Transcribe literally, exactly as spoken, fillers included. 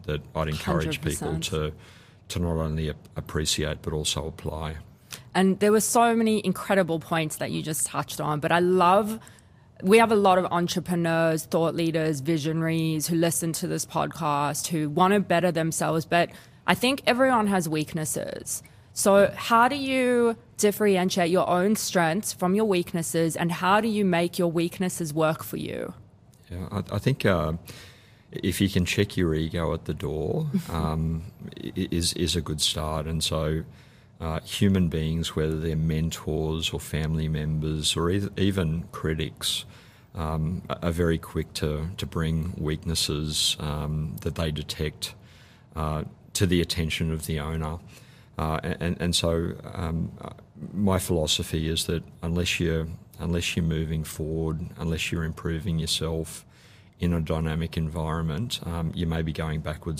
that I'd encourage one hundred percent. people to to not only appreciate but also apply. And there were so many incredible points that you just touched on, but I love, we have a lot of entrepreneurs, thought leaders, visionaries who listen to this podcast, who want to better themselves, but I think everyone has weaknesses. So how do you differentiate your own strengths from your weaknesses, and how do you make your weaknesses work for you? Yeah, I, I think uh, if you can check your ego at the door, um, is is a good start. And so uh, human beings, whether they're mentors or family members or either, even critics, um, are very quick to, to bring weaknesses um, that they detect uh, to the attention of the owner. Uh, and, and so um, my philosophy is that unless you're, unless you're moving forward, unless you're improving yourself in a dynamic environment, um, you may be going backwards